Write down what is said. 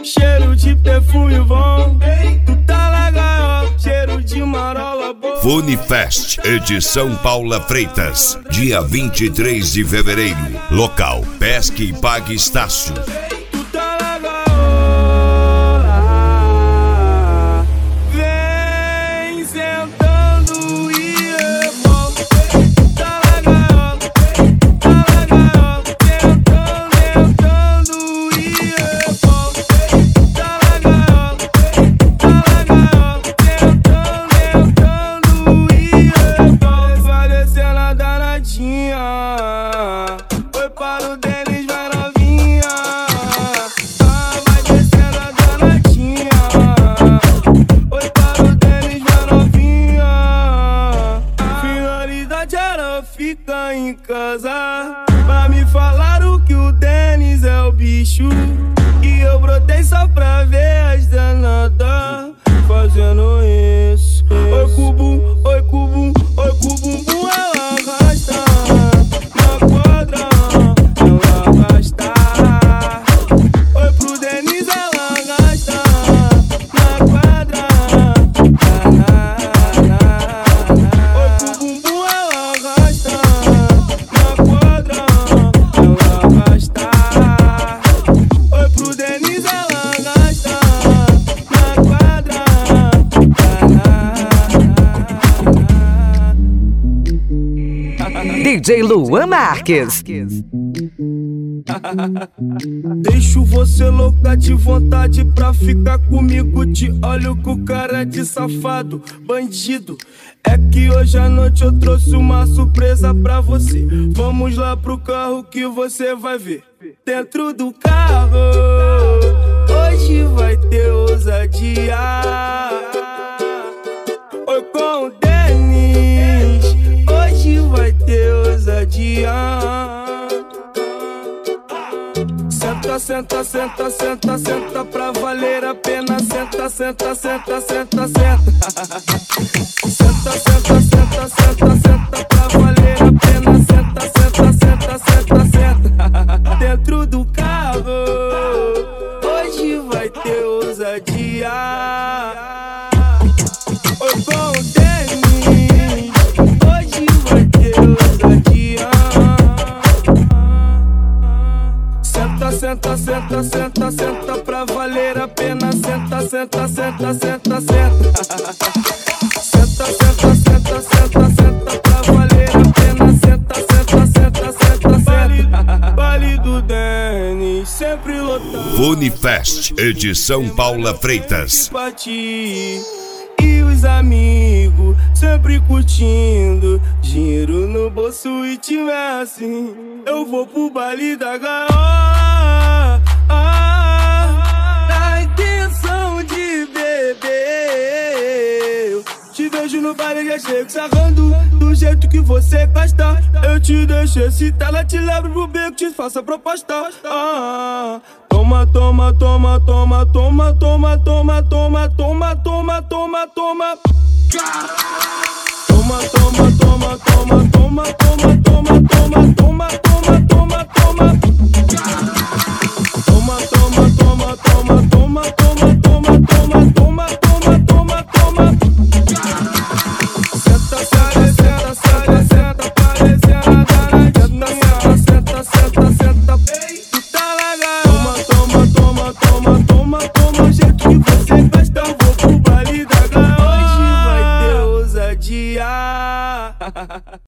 cheiro de perfume bom. Tu tá legal, cheiro de marola boa. Funifest, edição Paula Freitas, dia 23 de fevereiro. Local: Pesque e Pague Estácio. Tu tá legal, vem sentando e rebola. Tu tá legal, sentando e rebola. Tu tá legal, sentando e rebola. Vai descendo a danadinha, foi para o Denis, vai novinha. Vai descendo a danadinha, foi para o Denis, vai novinha. Finalidade era ficar em casa, pra me falaram que o Denis é o bicho, e eu brotei só pra ver as danadas fazendo isso. Oi cubum, oi cubum, oi cubum, ela arrasta na quadra, ela arrasta. Oi pro Denis, ela arrasta na quadra. Oi cubum, ela arrasta na quadra, ela arrasta. Oi pro Denis, ela arrasta na quadra. DJ Luan Marques. Deixo você louca de vontade pra ficar comigo. Te olho com cara de safado, bandido. É que hoje à noite eu trouxe uma surpresa pra você. Vamos lá pro carro que você vai ver. Dentro do carro, hoje vai ter ousadia. Oi com o Denis, hoje vai ter ousadia. Senta, senta, senta, senta, senta pra valer a pena. Senta, senta, senta, senta, senta. Senta, senta, senta, senta, senta pra valer a pena. Senta, senta, senta, senta, senta. Dentro do carro, hoje vai ter ousadia. Oi com o Denis, hoje vai ter ousadia. Senta, senta, senta, senta, senta pra valer a pena. Senta, senta, senta, senta, senta. Senta, senta, senta, senta, senta pra valer a pena. Senta, senta, senta, senta, senta. Vale do Denis, sempre lotado. Funifest, edição Paula Freitas. E os amigos sempre curtindo, dinheiro no bolso e tiver assim, eu vou pro baile da gaiola, na intenção de beber. Eu te vejo no baile, já chego sarrando do jeito que você gosta. Eu te deixo excitar, ela te levo pro beco, te faço a proposta. Toma, toma, toma, toma, toma, toma, toma, toma, toma, toma, toma, toma. Toma, toma, toma, toma, toma, toma, toma, toma, toma, toma, toma, toma. Toma, toma, toma, toma, toma, toma, toma, toma, toma, toma, toma, toma. Senta, senta, senta, senta, senta, parecendo a danadinha. Senta, senta, senta, tu tá legal. Toma, toma, toma, toma, toma, o jeito que você gosta. Eu vou pro baile da gaiola, hoje vai ter ousadia.